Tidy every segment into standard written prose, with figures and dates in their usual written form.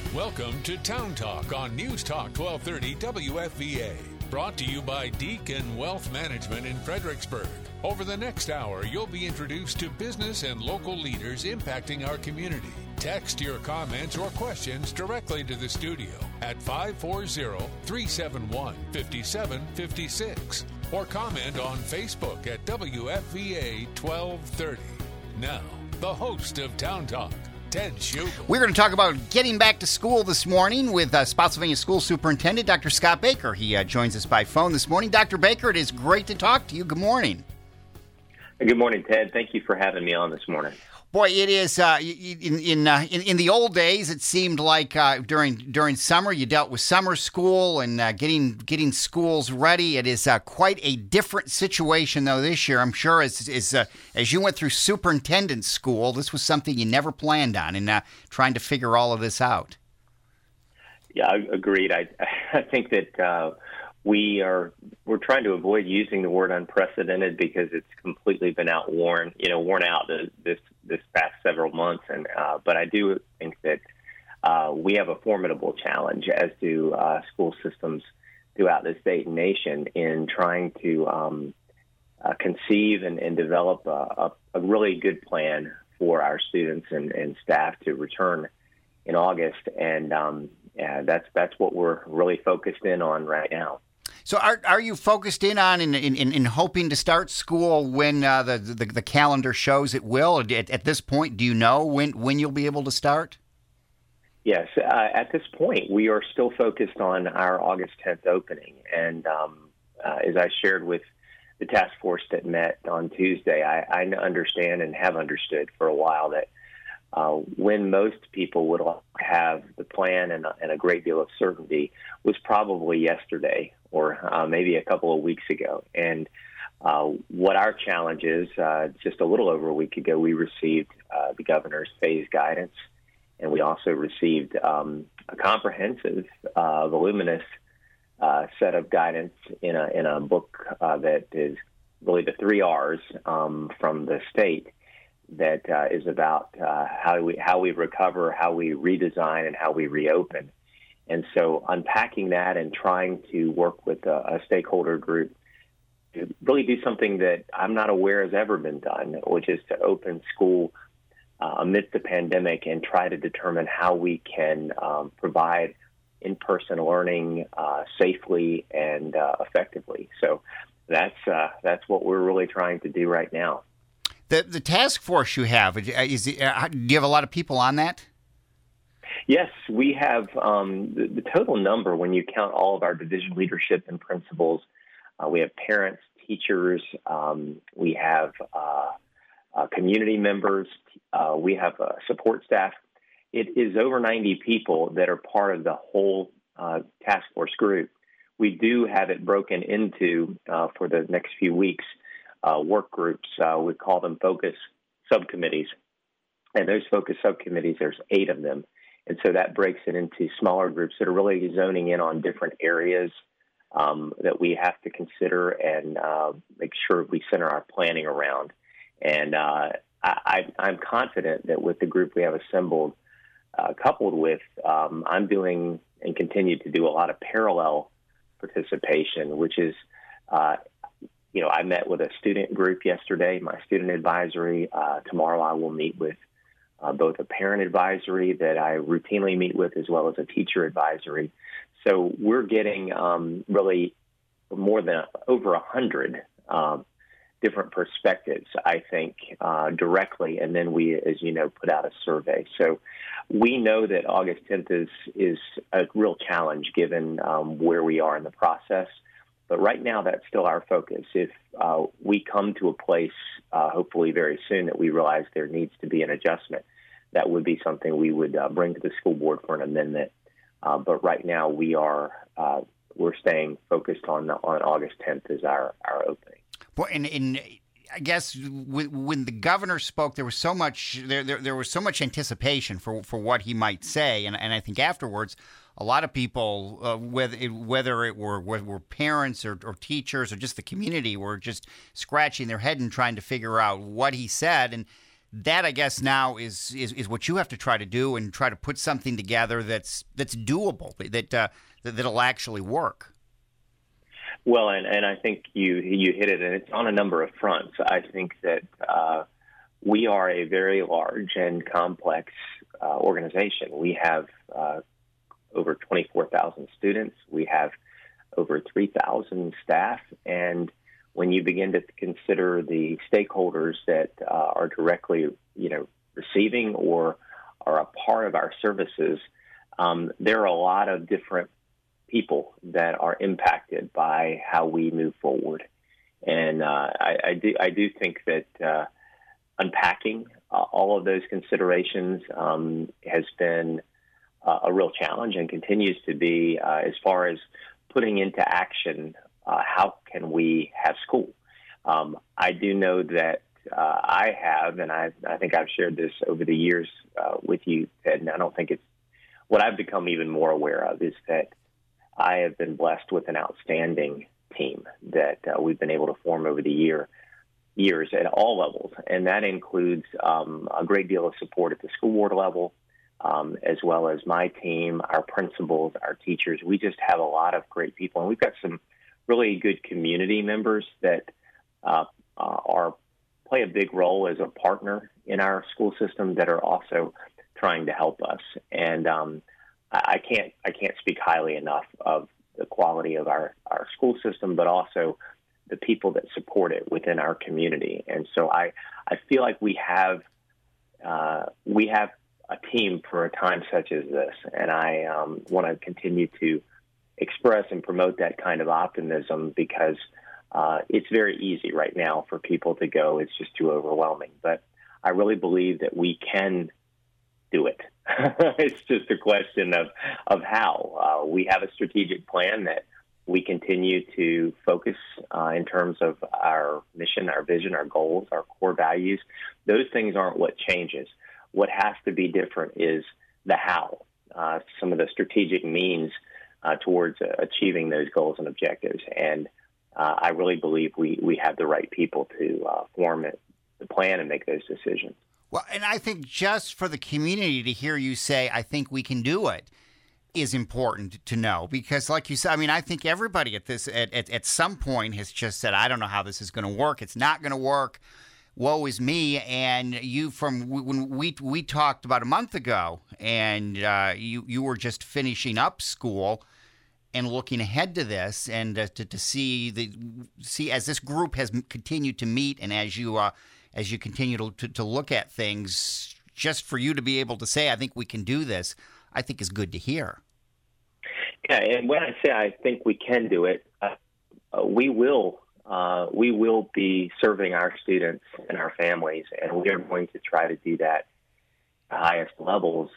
Welcome to Town Talk on News Talk 1230 WFVA. Brought to you by Deacon Wealth Management in Fredericksburg. Over the next hour, you'll be introduced to business and local leaders impacting our community. Text your comments or questions directly to the studio at 540-371-5756 or comment on Facebook at WFVA 1230. Now, the host of Town Talk, Ted Schugel. We're going to talk about getting back to school this morning with Spotsylvania School Superintendent Dr. Scott Baker. He joins us by phone this morning. Dr. Baker, it is great to talk to you. Good morning. Good morning, Ted. Thank you for having me on this morning. Boy, it is in the old days. It seemed like during summer you dealt with summer school and getting schools ready. It is quite a different situation though this year. I'm sure as you went through superintendent school, this was something you never planned on, and trying to figure all of this out. Yeah, agreed. I think that we're trying to avoid using the word unprecedented because it's completely been worn out this past several months. And but I do think that we have a formidable challenge, as do school systems throughout the state and nation, in trying to conceive and develop a really good plan for our students and staff to return in August. And that's what we're really focused in on right now. So are you focused in on in hoping to start school when the calendar shows it will? At this point, do you know when you'll be able to start? Yes. At this point, we are still focused on our August 10th opening. And as I shared with the task force that met on Tuesday, I understand and have understood for a while that when most people would have the plan and a great deal of certainty was probably yesterday or maybe a couple of weeks ago. And what our challenge is, just a little over a week ago, we received the governor's phase guidance, and we also received a comprehensive, voluminous set of guidance in a book that is really the 3 R's from the state. That is about how we recover, how we redesign, and how we reopen. And so unpacking that and trying to work with a stakeholder group to really do something that I'm not aware has ever been done, which is to open school amidst the pandemic and try to determine how we can provide in-person learning safely and effectively. So that's what we're really trying to do right now. The task force you have, do you have a lot of people on that? Yes, we have the total number when you count all of our division leadership and principals. We have parents, teachers, we have community members, we have support staff. It is over 90 people that are part of the whole task force group. We do have it broken into, for the next few weeks, work groups. We call them focus subcommittees. And those focus subcommittees, there's 8 of them. And so that breaks it into smaller groups that are really zoning in on different areas that we have to consider and make sure we center our planning around. And I'm confident that with the group we have assembled, coupled with I'm doing and continue to do a lot of parallel participation, which is I met with a student group yesterday, my student advisory. Tomorrow I will meet with both a parent advisory that I routinely meet with as well as a teacher advisory. So we're getting really more than over 100 different perspectives, I think, directly. And then we, as you know, put out a survey. So we know that August 10th is a real challenge given where we are in the process. But right now, that's still our focus. If we come to a place, hopefully very soon, that we realize there needs to be an adjustment, that would be something we would bring to the school board for an amendment. But right now, we're staying focused on August 10th as our opening. Well, and I guess when the governor spoke, there was so much there was so much anticipation for what he might say, and I think afterwards, a lot of people, whether it were parents or teachers or just the community, were just scratching their head and trying to figure out what he said. And that I guess now is what you have to try to do and try to put something together that's doable, that'll actually work. Well, and I think you hit it, and it's on a number of fronts. I think that we are a very large and complex organization. We have over 24,000 students. We have over 3,000 staff, and when you begin to consider the stakeholders that are directly, receiving or are a part of our services, there are a lot of different people that are impacted by how we move forward. And I do think that unpacking all of those considerations has been a real challenge and continues to be as far as putting into action how can we have school. I do know that I have, and I think I've shared this over the years with you, Ted, and I don't think it's what I've become even more aware of is that I have been blessed with an outstanding team that we've been able to form over the years at all levels, and that includes a great deal of support at the school board level, as well as my team, our principals, our teachers. We just have a lot of great people, and we've got some really good community members that play a big role as a partner in our school system that are also trying to help us. And I can't speak highly enough of the quality of our school system, but also the people that support it within our community. And so I feel like we have a team for a time such as this, and I want to continue to express and promote that kind of optimism because it's very easy right now for people to go, it's just too overwhelming. But I really believe that we can do it. It's just a question of how. We have a strategic plan that we continue to focus in terms of our mission, our vision, our goals, our core values. Those things aren't what changes. What has to be different is the how, some of the strategic means towards achieving those goals and objectives. And I really believe we have the right people to form the plan and make those decisions. Well, and I think just for the community to hear you say, I think we can do it, is important to know. Because like you said, I mean, I think everybody at some point has just said, I don't know how this is going to work. It's not going to work. Woe is me. And you, from when we talked about a month ago, and you were just finishing up school and looking ahead to this, and to see as this group has continued to meet, and as you continue to look at things, just for you to be able to say, I think we can do this, I think is good to hear. Yeah, and when I say I think we can do it, we will be serving our students and our families, and we are going to try to do that at the highest levels.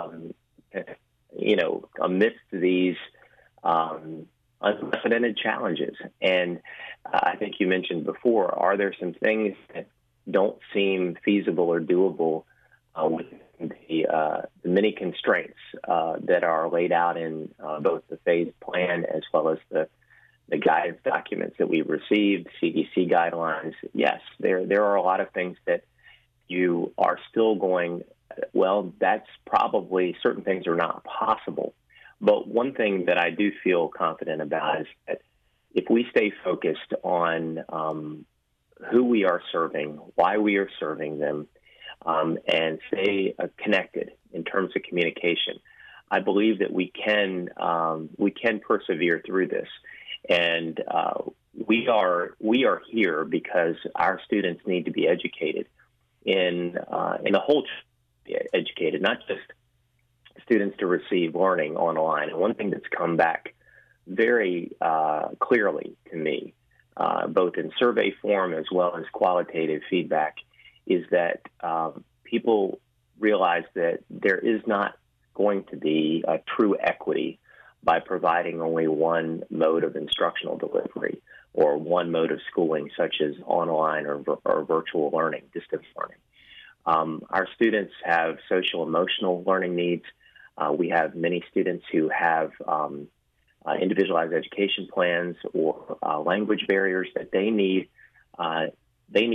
Amidst these unprecedented challenges. And I think you mentioned before, are there some things that don't seem feasible or doable with the many constraints that are laid out in both the phase plan as well as the guidance documents that we've received, CDC guidelines? Yes, there are a lot of things that you are still going, well, that's probably, certain things are not possible. But one thing that I do feel confident about is that if we stay focused on who we are serving, why we are serving them, and stay connected in terms of communication, I believe that we can persevere through this. And we are here because our students need to be educated in the whole educated, not just students to receive learning online. And one thing that's come back very clearly to me, both in survey form as well as qualitative feedback, is that people realize that there is not going to be a true equity by providing only one mode of instructional delivery or one mode of schooling, such as online or virtual learning, distance learning. Our students have social emotional learning needs. We have many students who have individualized education plans or language barriers that they need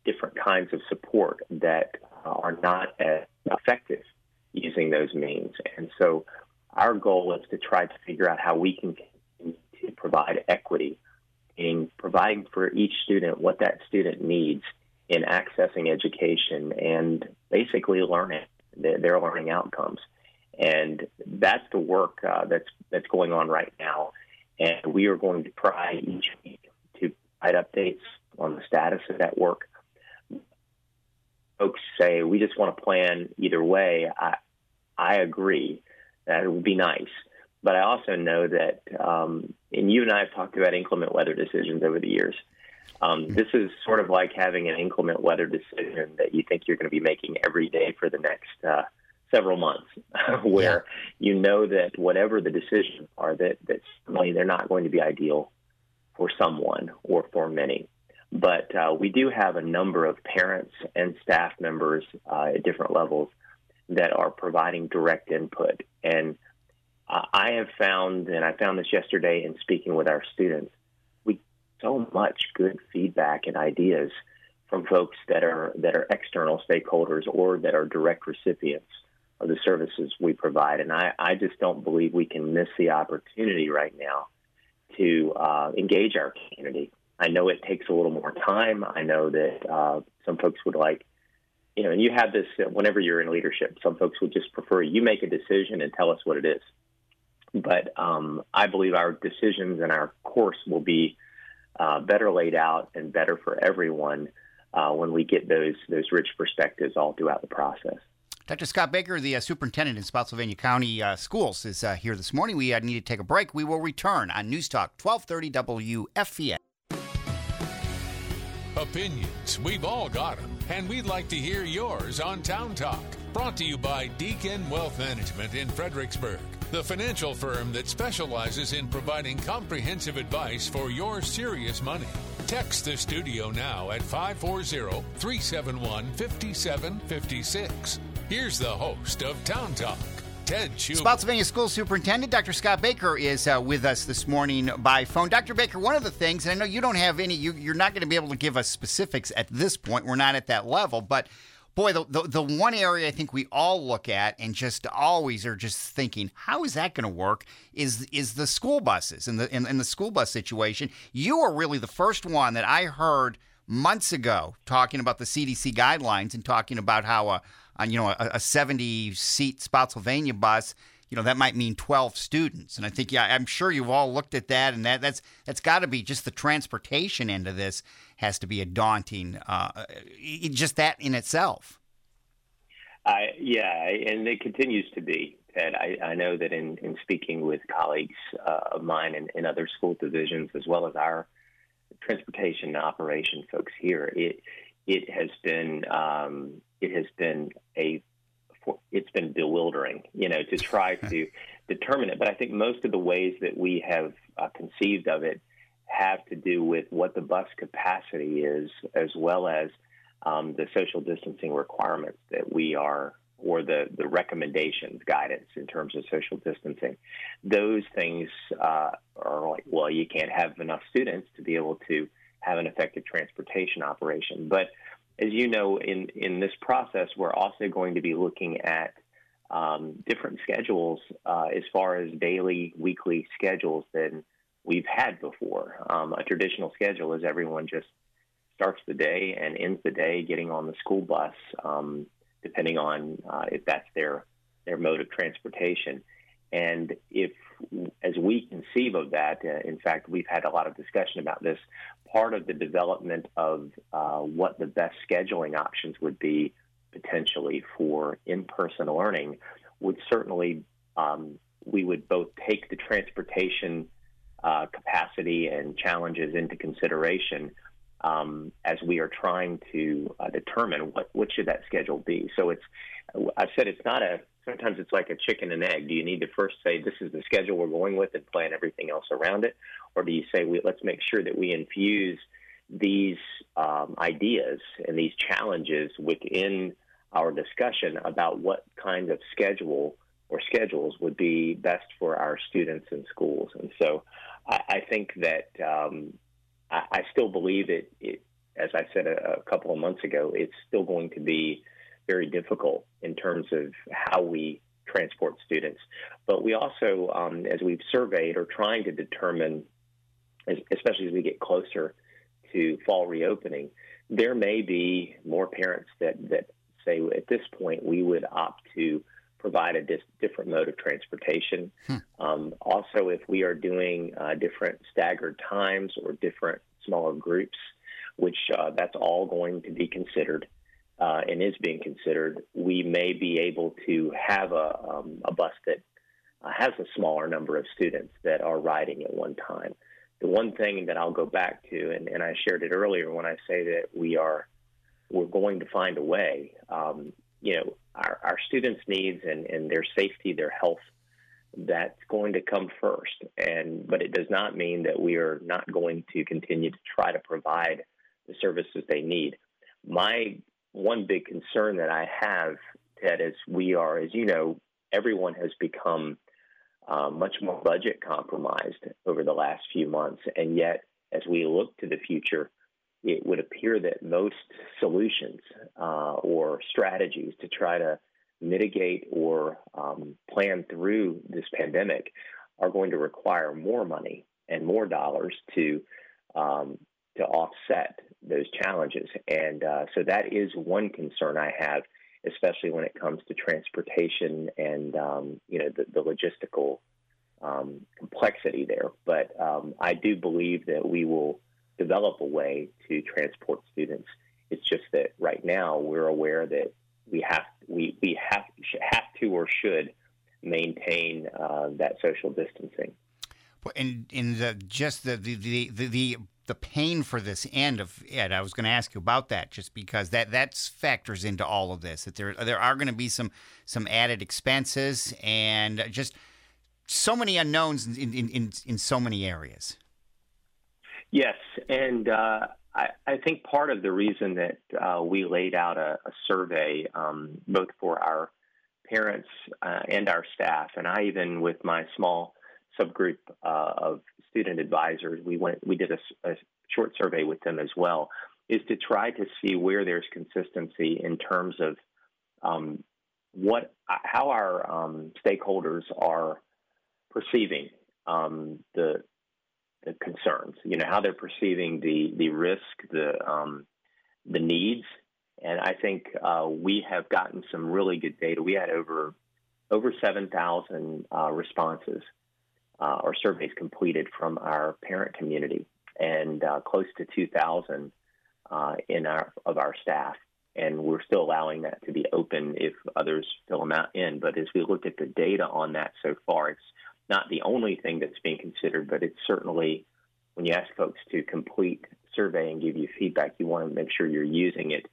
different kinds of support that are not as effective using those means. And so our goal is to try to figure out how we can continue to provide equity in providing for each student what that student needs in accessing education and basically learning their learning outcomes. And that's the work that's going on right now. And we are going to try each week to provide updates on the status of that work. Folks say, we just want to plan either way. I agree that it would be nice. But I also know that, and you and I have talked about inclement weather decisions over the years. This is sort of like having an inclement weather decision that you think you're going to be making every day for the next several months, where you know that whatever the decisions are, that certainly they're not going to be ideal for someone or for many. But we do have a number of parents and staff members at different levels that are providing direct input. And I have found, and I found this yesterday in speaking with our students, we get so much good feedback and ideas from folks that are external stakeholders or that are direct recipients of the services we provide. And I just don't believe we can miss the opportunity right now to engage our community. I know it takes a little more time. I know that some folks would like, and you have this whenever you're in leadership, some folks would just prefer you make a decision and tell us what it is. But I believe our decisions and our course will be better laid out and better for everyone when we get those rich perspectives all throughout the process. Dr. Scott Baker, the superintendent in Spotsylvania County Schools, is here this morning. We need to take a break. We will return on News Talk 1230 WFVA. Opinions, we've all got them, and we'd like to hear yours on Town Talk. Brought to you by Deacon Wealth Management in Fredericksburg, the financial firm that specializes in providing comprehensive advice for your serious money. Text the studio now at 540-371-5756. Here's the host of Town Talk, Ted Schumer. Spotsylvania School Superintendent Dr. Scott Baker is with us this morning by phone. Dr. Baker, one of the things, and I know you don't have any, you're not going to be able to give us specifics at this point. We're not at that level, but boy, the one area I think we all look at and just always are just thinking, how is that going to work, is the school buses and the school bus situation. You are really the first one that I heard months ago talking about the CDC guidelines and talking about how a 70-seat Spotsylvania bus, that might mean 12 students. And I think, I'm sure you've all looked at that, and that's got to be just the transportation end of this has to be a daunting, just that in itself. And it continues to be, Ted. I know that in speaking with colleagues of mine in other school divisions, as well as our transportation and operation folks here, it has been bewildering, to try to determine it. But I think most of the ways that we have conceived of it have to do with what the bus capacity is, as well as the social distancing requirements that we are, or the recommendations, guidance in terms of social distancing. Those things are like, well, you can't have enough students to be able to have an effective transportation operation. But as you know, in this process, we're also going to be looking at different schedules as far as daily, weekly schedules than we've had before. A traditional schedule is everyone just starts the day and ends the day getting on the school bus, depending on if that's their mode of transportation. And as we conceive of that, in fact, we've had a lot of discussion about this, part of the development of what the best scheduling options would be potentially for in-person learning would certainly, we would both take the transportation capacity and challenges into consideration as we are trying to determine what should that schedule be. So I've said sometimes it's like a chicken and egg. Do you need to first say this is the schedule we're going with and plan everything else around it? Or do you say let's make sure that we infuse these ideas and these challenges within our discussion about what kind of schedule or schedules would be best for our students in schools? And so I think that I still believe it as I said a couple of months ago, it's still going to be very difficult in terms of how we transport students. But we also, as we've surveyed, are trying to determine, especially as we get closer to fall reopening, there may be more parents that say at this point we would opt to provide a different mode of transportation. Also, if we are doing different staggered times or different smaller groups, which that's all going to be considered and is being considered, we may be able to have a bus that has a smaller number of students that are riding at one time. The one thing that I'll go back to, and I shared it earlier when I say that we're going to find a way. Our students' needs and their safety, their health, that's going to come first. But it does not mean that we are not going to continue to try to provide the services they need. My one big concern that I have, Ted, is we are, as you know, everyone has become much more budget compromised over the last few months. And yet, as we look to the future, it would appear that most solutions or strategies to try to mitigate or plan through this pandemic are going to require more money and more dollars to offset those challenges. And so that is one concern I have, especially when it comes to transportation and the logistical complexity there. But I do believe that we will develop a way to transport students. It's just that right now we're aware that we have to or should maintain that social distancing. And the pain for this end of Ed, I was going to ask you about that, just because that factors into all of this. That there are going to be some added expenses and just so many unknowns in so many areas. Yes, and I think part of the reason that we laid out a survey, both for our parents and our staff, and I even with my small subgroup of student advisors, we did a short survey with them as well, is to try to see where there's consistency in terms of how our stakeholders are perceiving the concerns, how they're perceiving the risk, the needs. And I think we have gotten some really good data. We had over 7,000 responses or surveys completed from our parent community, and close to 2,000 of our staff. And we're still allowing that to be open if others fill them out in. But as we look at the data on that so far, it's not the only thing that's being considered, but it's certainly, when you ask folks to complete a survey and give you feedback, you want to make sure you're using it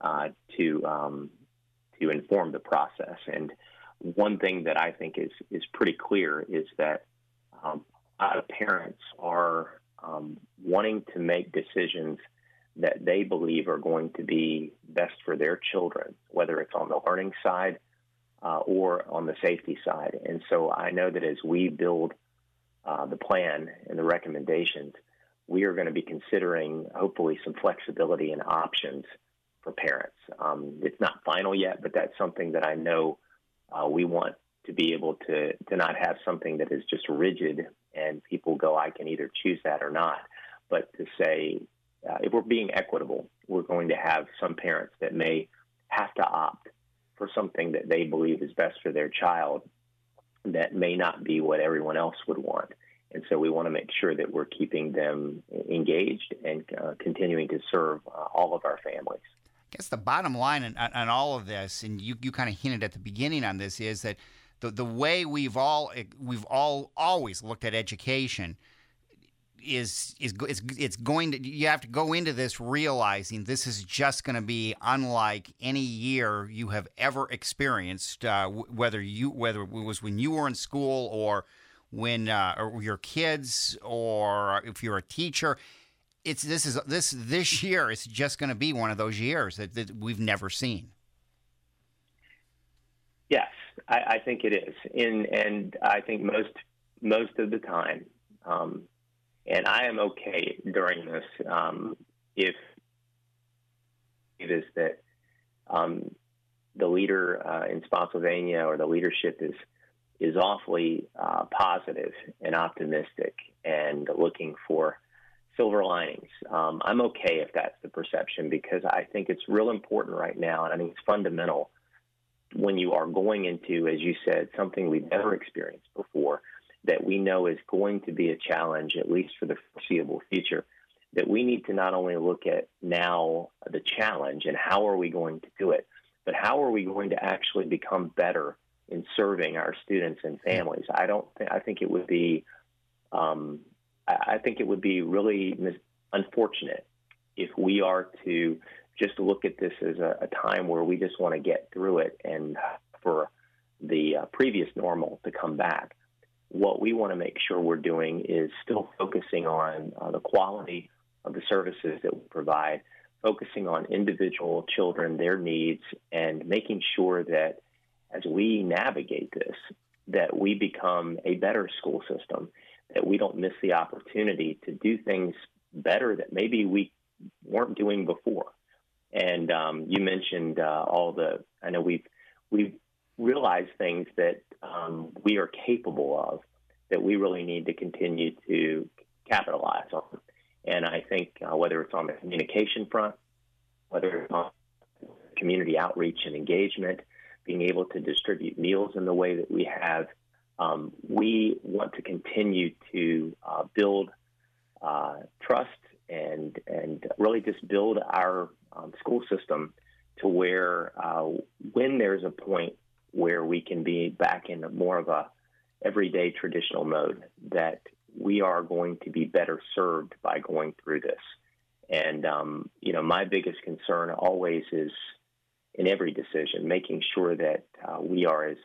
to inform the process. And one thing that I think is pretty clear is that a lot of parents are wanting to make decisions that they believe are going to be best for their children, whether it's on the learning side or on the safety side. And so I know that as we build the plan and the recommendations, we are going to be considering hopefully some flexibility and options for parents. It's not final yet, but that's something that I know we want to be able to not have something that is just rigid and people go, I can either choose that or not, but to say, if we're being equitable, we're going to have some parents that may have to opt for something that they believe is best for their child that may not be what everyone else would want. And so we want to make sure that we're keeping them engaged and continuing to serve all of our families. I guess the bottom line on all of this, and you kind of hinted at the beginning on this, is that the way we've all always looked at education is it's going to, you have to go into this realizing this is just going to be unlike any year you have ever experienced, whether it was when you were in school or when or your kids, or if you're a teacher. This year is just going to be one of those years that we've never seen. Yes, I think it is, and I think most of the time. And I am okay during this if is that the leader in Spotsylvania, or the leadership, is awfully positive and optimistic and looking for silver linings. I'm okay if that's the perception, because I think it's real important right now, and I think it's fundamental when you are going into, as you said, something we've never experienced before, that we know is going to be a challenge, at least for the foreseeable future, that we need to not only look at now the challenge and how are we going to do it, but how are we going to actually become better in serving our students and families. I think it would be really unfortunate if we are to just look at this as a time where we just want to get through it and for the previous normal to come back. What we want to make sure we're doing is still focusing on the quality of the services that we provide, focusing on individual children, their needs, and making sure that as we navigate this, that we become a better school system, that we don't miss the opportunity to do things better that maybe we weren't doing before. And you mentioned I know we've realized things that we are capable of, that we really need to continue to capitalize on. And I think whether it's on the communication front, whether it's on community outreach and engagement, being able to distribute meals in the way that we have, we want to continue to build trust and really just build our school system to where when there's a point where we can be back in more of a everyday traditional mode, that we are going to be better served by going through this. And, my biggest concern always is in every decision, making sure that we are as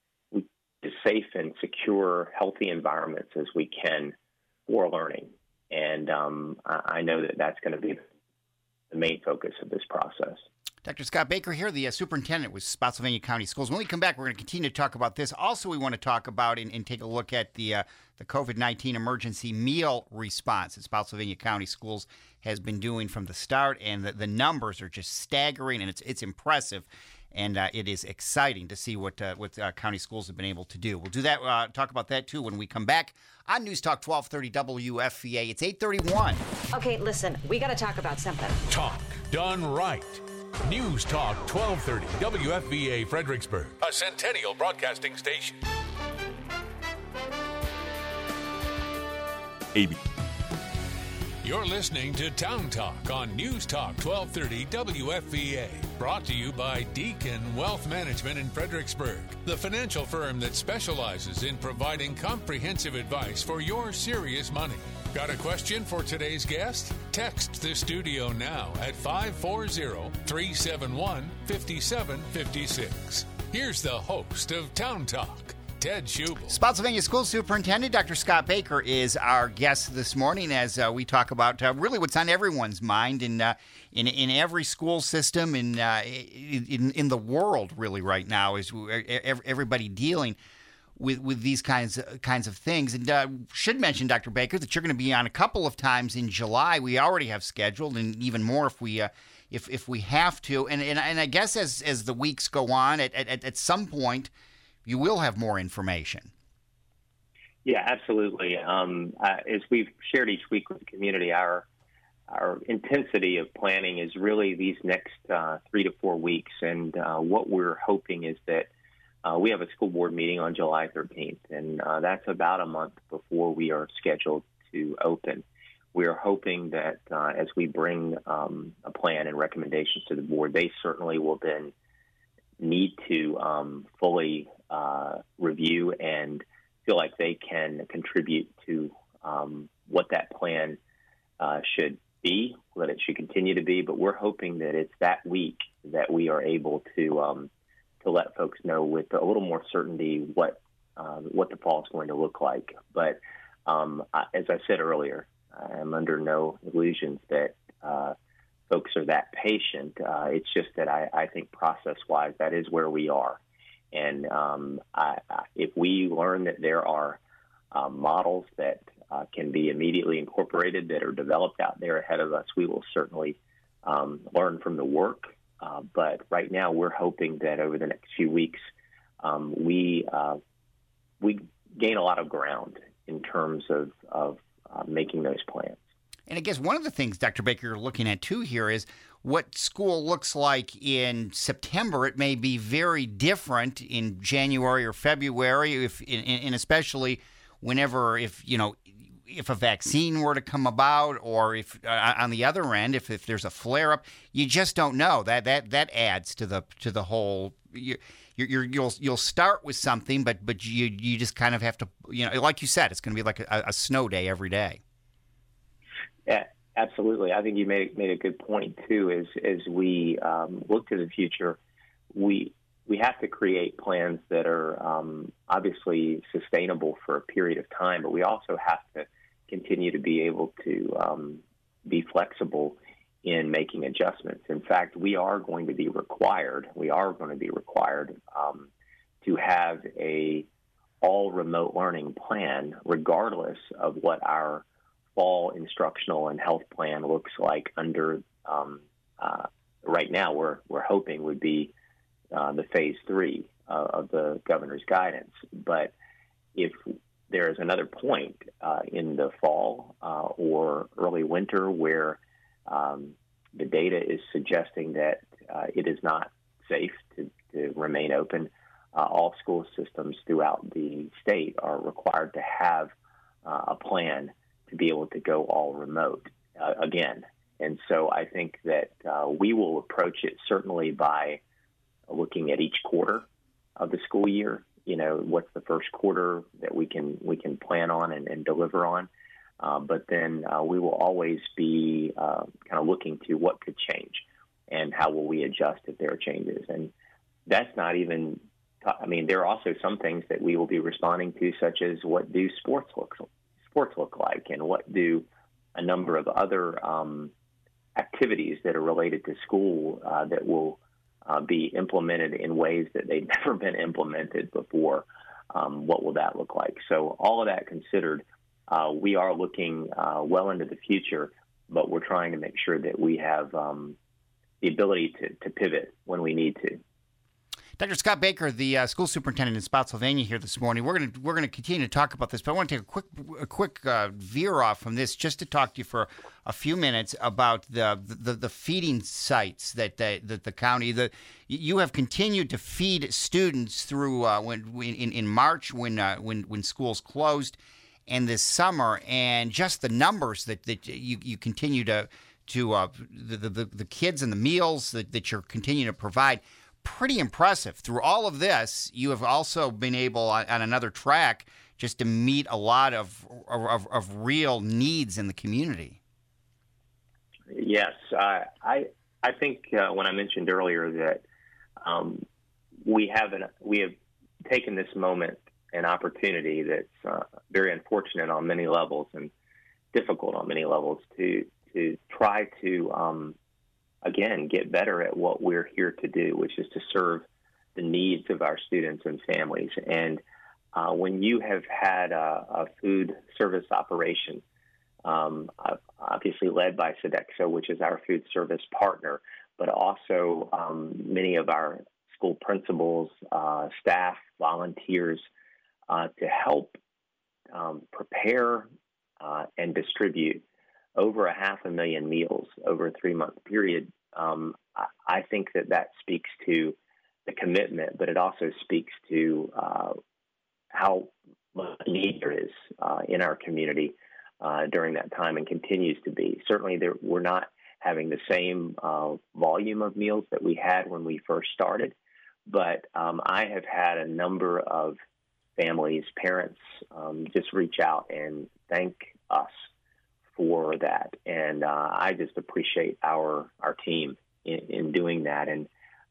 safe and secure, healthy environments as we can for learning. And I know that that's going to be the main focus of this process. Dr. Scott Baker here, the superintendent with Spotsylvania County Schools. When we come back, we're going to continue to talk about this. Also, we want to talk about and take a look at the COVID-19 emergency meal response that Spotsylvania County Schools has been doing from the start, and the numbers are just staggering, and it's impressive, and it is exciting to see what county schools have been able to do. We'll do that, talk about that too when we come back on News Talk 1230 WFVA. It's 8:31. Okay, listen, we got to talk about something. Talk done right. News Talk 1230 WFVA Fredericksburg, a Centennial Broadcasting station. AB. You're listening to Town Talk on News Talk 1230 WFVA. Brought to you by Deacon Wealth Management in Fredericksburg, the financial firm that specializes in providing comprehensive advice for your serious money. Got a question for today's guest? Text the studio now at 540-371-5756. Here's the host of Town Talk, Ted Schubel. Spotsylvania School Superintendent Dr. Scott Baker is our guest this morning as we talk about really what's on everyone's mind in every school system in the world really right now, is everybody dealing with these kinds of things. And should mention, Dr. Baker, that you're going to be on a couple of times in July. We already have scheduled, and even more if we have to. And I guess as the weeks go on, at some point, you will have more information. Yeah, absolutely. As we've shared each week with the community, our intensity of planning is really these next 3 to 4 weeks. And what we're hoping is that we have a school board meeting on July 13th, and that's about a month before we are scheduled to open. We are hoping that as we bring a plan and recommendations to the board, they certainly will then need to fully review and feel like they can contribute to what that plan should be, what it should continue to be. But we're hoping that it's that week that we are able to let folks know with a little more certainty what the fall is going to look like. But as I said earlier, I'm under no illusions that folks are that patient. It's just that I think process-wise, that is where we are. And if we learn that there are models that can be immediately incorporated that are developed out there ahead of us, we will certainly learn from the work. But right now, we're hoping that over the next few weeks, we gain a lot of ground in terms of making those plans. And I guess one of the things, Dr. Baker, you're looking at too here is what school looks like in September. It may be very different in January or February, and especially whenever, if a vaccine were to come about, or if on the other end, if there's a flare up, you just don't know. That adds to the whole. You'll start with something, but you just kind of have to, like you said, it's going to be like a snow day every day. Yeah, absolutely. I think you made a good point too. As we look to the future, we have to create plans that are obviously sustainable for a period of time, but we also have to continue to be able to be flexible in making adjustments. In fact, we are going to be required to have a all remote learning plan, regardless of what our fall instructional and health plan looks like under right now. We're hoping would be the phase 3 of the governor's guidance. But if there is another point in the fall or early winter where the data is suggesting that it is not safe to remain open, all school systems throughout the state are required to have a plan to be able to go all remote again. And so I think that we will approach it certainly by looking at each quarter of the school year. What's the first quarter that we can plan on and deliver on. But then we will always be kind of looking to what could change and how will we adjust if there are changes. And that's not even, there are also some things that we will be responding to, such as what do sports look like, and what do a number of other activities that are related to school that will be implemented in ways that they've never been implemented before. What will that look like? So all of that considered, we are looking well into the future, but we're trying to make sure that we have the ability to pivot when we need to. Dr. Scott Baker, the school superintendent in Spotsylvania, here this morning. We're going to continue to talk about this, but I want to take a quick veer off from this just to talk to you for a few minutes about the feeding sites that the county. You have continued to feed students through in March when schools closed, and this summer, and just the numbers that you continue to the kids and the meals that you're continuing to provide. Pretty impressive. Through all of this, you have also been able, on another track, just to meet a lot of real needs in the community. Yes, I think when I mentioned earlier that we have taken this moment, an opportunity that's very unfortunate on many levels and difficult on many levels to try to again, get better at what we're here to do, which is to serve the needs of our students and families. And when you have had a food service operation, obviously led by Sodexo, which is our food service partner, but also many of our school principals, staff, volunteers, to help prepare and distribute over 500,000 meals over a 3-month period. I think that speaks to the commitment, but it also speaks to how much need there is in our community during that time, and continues to be. Certainly, we're not having the same volume of meals that we had when we first started, but I have had a number of families, parents, just reach out and thank us for that, and I just appreciate our team in doing that. And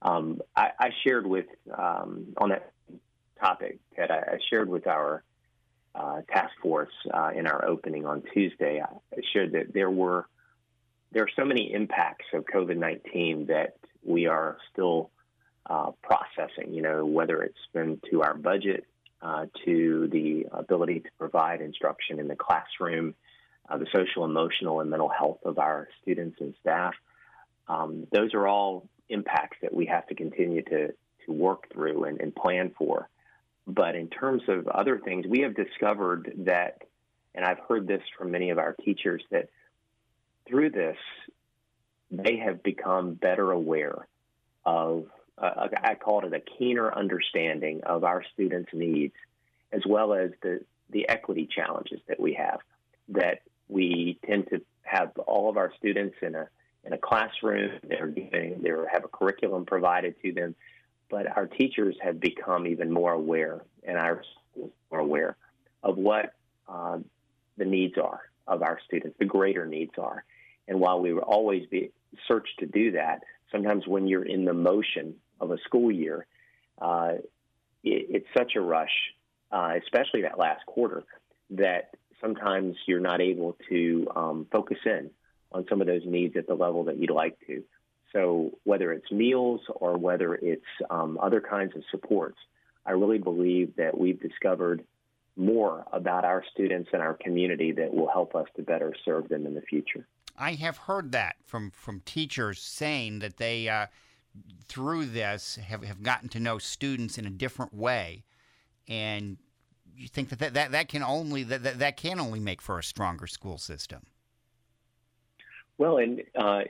I shared with on that topic, Ted, I shared with our task force in our opening on Tuesday. I shared that there are so many impacts of COVID-19 that we are still processing. Whether it's been to our budget, to the ability to provide instruction in the classroom, the social, emotional, and mental health of our students and staff. those are all impacts that we have to continue to work through and plan for. But in terms of other things, we have discovered that, and I've heard this from many of our teachers, that through this, they have become better aware of, I call it a keener understanding of our students' needs, as well as the equity challenges that we have, that we tend to have all of our students in a classroom. They have a curriculum provided to them, but our teachers have become even more aware, and our schools more aware of what the needs are of our students, the greater needs are. And while we will always search to do that, sometimes when you're in the motion of a school year, it's such a rush, especially that last quarter, that sometimes you're not able to focus in on some of those needs at the level that you'd like to. So whether it's meals or whether it's other kinds of supports, I really believe that we've discovered more about our students and our community that will help us to better serve them in the future. I have heard that from teachers saying that they, through this, have gotten to know students in a different way, and you think that can only make for a stronger school system. Well, and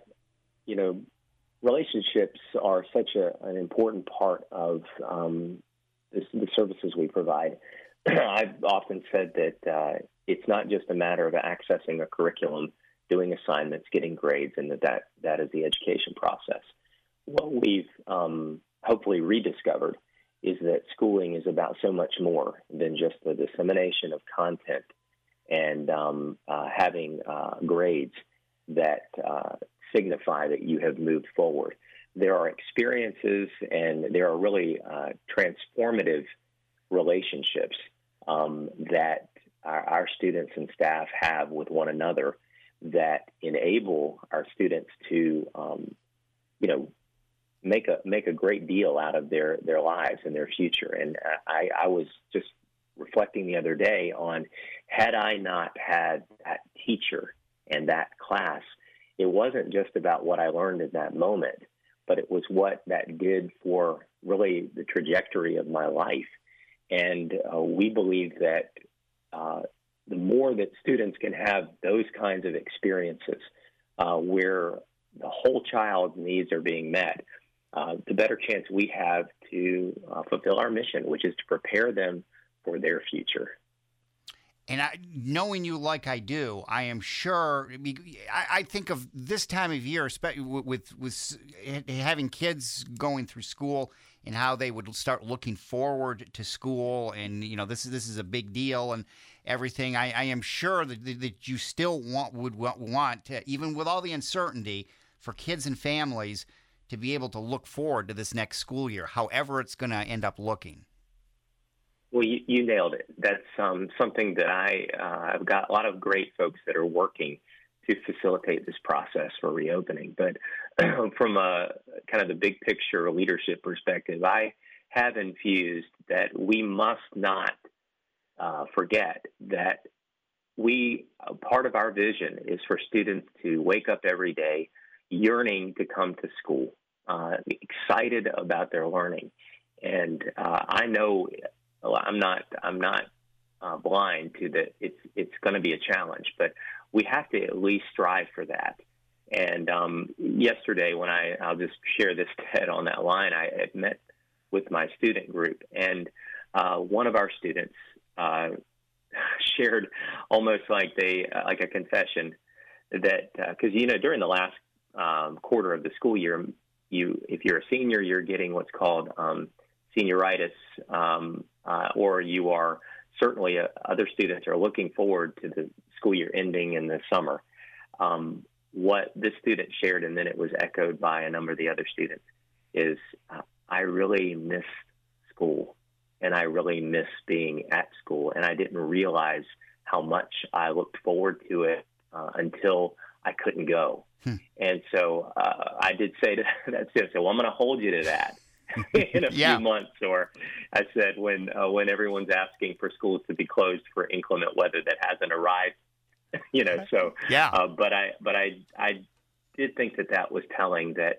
relationships are such an important part of the services we provide. I've often said that it's not just a matter of accessing a curriculum, doing assignments, getting grades, and that is the education process. What we've hopefully rediscovered is that schooling is about so much more than just the dissemination of content and having grades that signify that you have moved forward. There are experiences and there are really transformative relationships that our students and staff have with one another that enable our students to, make a great deal out of their lives and their future. And I was just reflecting the other day on, had I not had that teacher and that class, it wasn't just about what I learned in that moment, but it was what that did for really the trajectory of my life. And we believe that the more that students can have those kinds of experiences where the whole child's needs are being met, the better chance we have to fulfill our mission, which is to prepare them for their future. And knowing you like I do, I am sure. I think of this time of year, especially with having kids going through school, and how they would start looking forward to school, and this is a big deal and everything. I am sure that you still would want to, even with all the uncertainty, for kids and families to be able to look forward to this next school year, however it's going to end up looking. Well, you nailed it. That's something that I've got a lot of great folks that are working to facilitate this process for reopening. But from a kind of the big picture leadership perspective, I have infused that we must not forget that part of our vision is for students to wake up every day yearning to come to school, excited about their learning. And I know I'm not blind to that. It's going to be a challenge, but we have to at least strive for that. And yesterday, when I'll just share this, Ted, on that line, I had met with my student group, and one of our students shared almost like a confession that because during the last quarter of the school year, if you're a senior, you're getting what's called senioritis, or you are certainly other students are looking forward to the school year ending in the summer. What this student shared, and then it was echoed by a number of the other students, is I really miss school, and I really miss being at school, and I didn't realize how much I looked forward to it until I couldn't go. And so I did say to that student, well, I'm going to hold you to that. in a few months, or I said when everyone's asking for schools to be closed for inclement weather that hasn't arrived, So but I did think that was telling. That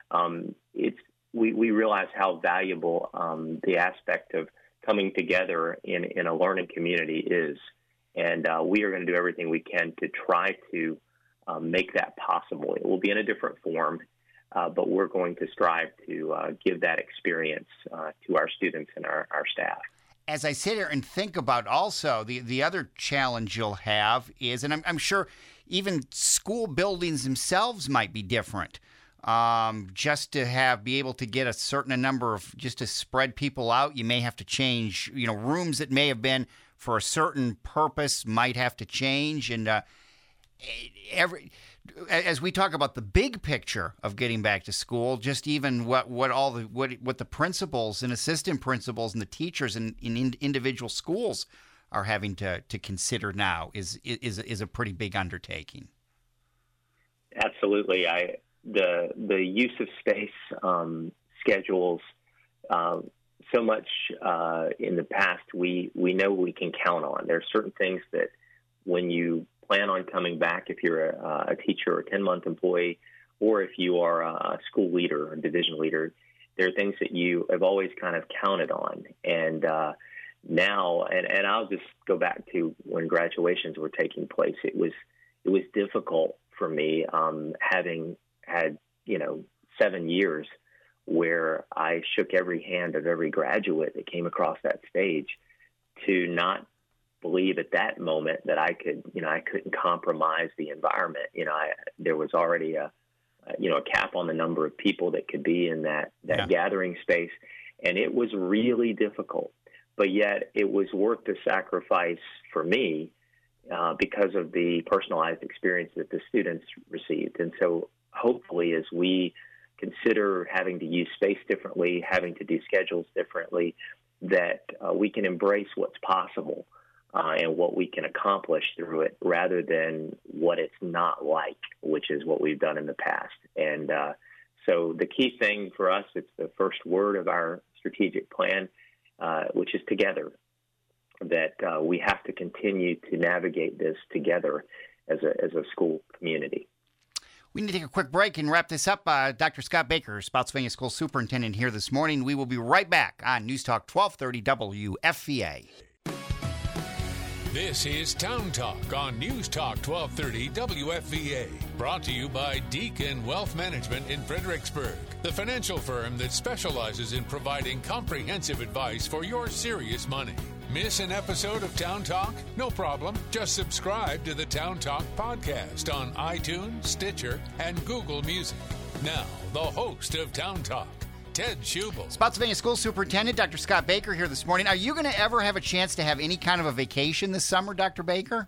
we realize how valuable the aspect of coming together in a learning community is, and we are going to do everything we can to try to make that possible. It will be in a different form, but we're going to strive to give that experience to our students and our staff. As I sit here and think about also the other challenge you'll have is, and I'm sure even school buildings themselves might be different. Just to be able to get a certain number of, just to spread people out, you may have to change, rooms that may have been for a certain purpose might have to change. And as we talk about the big picture of getting back to school, just even what the principals and assistant principals and the teachers in individual schools are having to consider now is a pretty big undertaking. Absolutely. The use of space, schedules, so much in the past we know we can count on. There are certain things that when you plan on coming back, if you're a teacher or a 10-month employee, or if you are a school leader or division leader, there are things that you have always kind of counted on. And now, and I'll just go back to when graduations were taking place, it was difficult for me, having had 7 years where I shook every hand of every graduate that came across that stage, to not believe at that moment that I couldn't compromise the environment. There was already a cap on the number of people that could be in that gathering space, and it was really difficult. But yet it was worth the sacrifice for me because of the personalized experience that the students received. And so hopefully, as we consider having to use space differently, having to do schedules differently, that we can embrace what's possible and what we can accomplish through it, rather than what it's not like, which is what we've done in the past. And so the key thing for us, it's the first word of our strategic plan, which is together, that we have to continue to navigate this together as a school community. We need to take a quick break and wrap this up. Dr. Scott Baker, Spotsylvania School Superintendent, here this morning. We will be right back on News Talk 1230 WFVA. This is Town Talk on News Talk 1230 WFVA. Brought to you by Deacon Wealth Management in Fredericksburg, the financial firm that specializes in providing comprehensive advice for your serious money. Miss an episode of Town Talk? No problem. Just subscribe to the Town Talk podcast on iTunes, Stitcher, and Google Music. Now, the host of Town Talk, Ted Schubel. Spotsylvania School Superintendent Dr. Scott Baker here this morning. Are you going to ever have a chance to have any kind of a vacation this summer, Dr. Baker?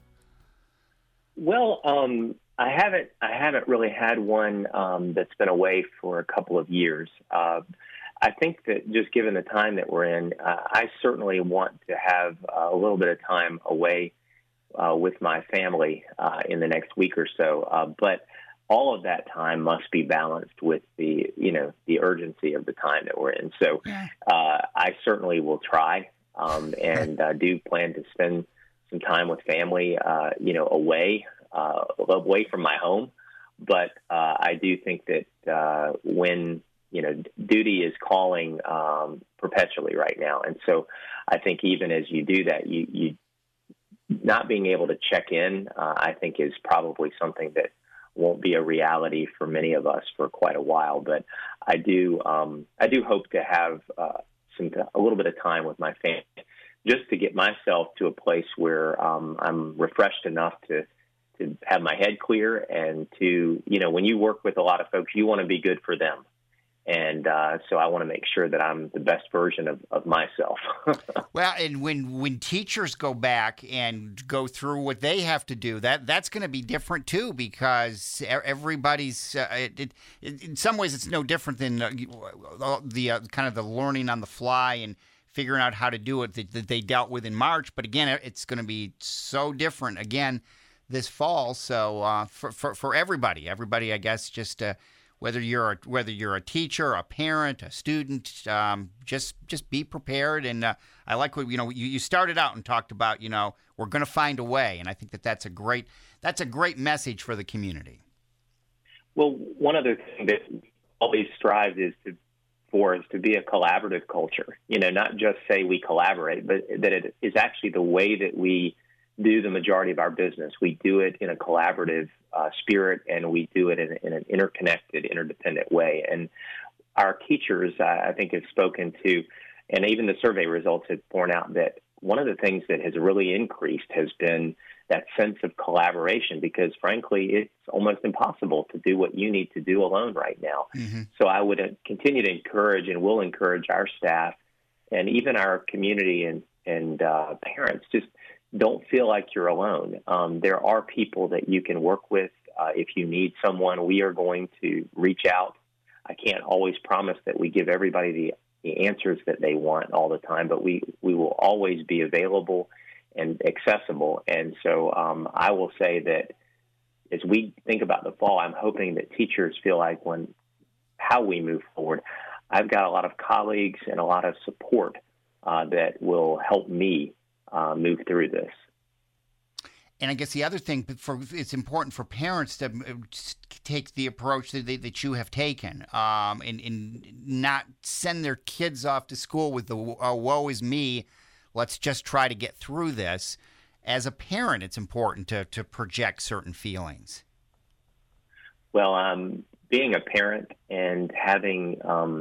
Well, I haven't really had one that's been away for a couple of years. I think that just given the time that we're in, I certainly want to have a little bit of time away with my family in the next week or so. But all of that time must be balanced with the urgency of the time that we're in. So I certainly will try and do plan to spend some time with family, away from my home. But I do think that when duty is calling perpetually right now. And so I think even as you do that, you not being able to check in, I think is probably something that won't be a reality for many of us for quite a while. But I do hope to have a little bit of time with my family, just to get myself to a place where I'm refreshed enough to have my head clear, and to, when you work with a lot of folks, you want to be good for them. And so I want to make sure that I'm the best version of myself. Well, and when teachers go back and go through what they have to do, that's going to be different too, because everybody's in some ways it's no different than the kind of the learning on the fly and figuring out how to do it that they dealt with in March. But again, it's going to be so different again this fall. So for everybody, I guess, just whether you're a teacher, a parent, a student, just be prepared. And I like what you started out and talked about. We're going to find a way, and I think that's a great message for the community. Well, one other thing that always strives is to be a collaborative culture. Not just say we collaborate, but that it is actually the way that we do the majority of our business. We do it in a collaborative spirit, and we do it in an interconnected, interdependent way. And our teachers, I think, have spoken to, and even the survey results have borne out that one of the things that has really increased has been that sense of collaboration, because frankly, it's almost impossible to do what you need to do alone right now. Mm-hmm. So I would continue to encourage and will encourage our staff and even our community and parents, just don't feel like you're alone. There are people that you can work with. If you need someone, we are going to reach out. I can't always promise that we give everybody the answers that they want all the time, but we will always be available and accessible. And so I will say that as we think about the fall, I'm hoping that teachers feel like how we move forward, I've got a lot of colleagues and a lot of support that will help me move through this. And I guess the other thing, it's important for parents to take the approach that you have taken, and not send their kids off to school with the woe is me. Let's just try to get through this. As a parent, it's important to project certain feelings. Well, being a parent and having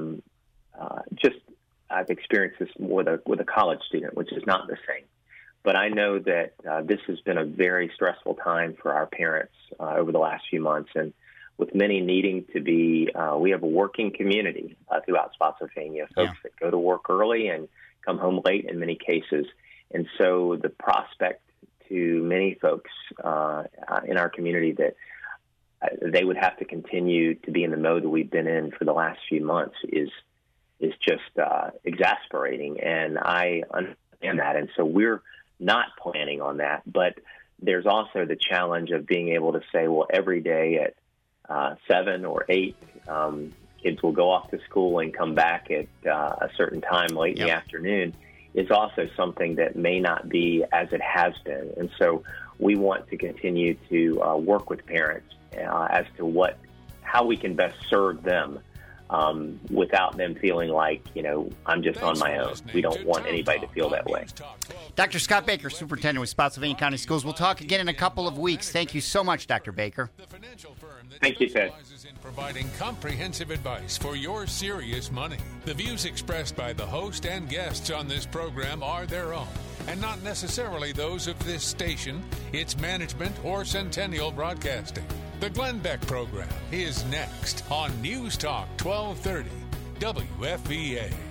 I've experienced this with a college student, which is not the same. But I know that this has been a very stressful time for our parents over the last few months. And with many needing to be, we have a working community throughout Spotsylvania, folks that go to work early and come home late in many cases. And so the prospect to many folks in our community that they would have to continue to be in the mode that we've been in for the last few months is just exasperating. And I understand that. And so we're not planning on that. But there's also the challenge of being able to say, well, every day at 7 or 8, kids will go off to school and come back at a certain time late in the afternoon is also something that may not be as it has been. And so we want to continue to work with parents as to how we can best serve them without them feeling like, I'm just on my own. We don't want anybody to feel that way. Dr. Scott Baker, Superintendent with Spotsylvania County Schools. We'll talk again in a couple of weeks. Thank you so much, Dr. Baker. Thank you, Ted. In providing comprehensive advice for your serious money. The views expressed by the host and guests on this program are their own, and not necessarily those of this station, its management, or Centennial Broadcasting. The Glenn Beck Program is next on News Talk 1230 WFVA.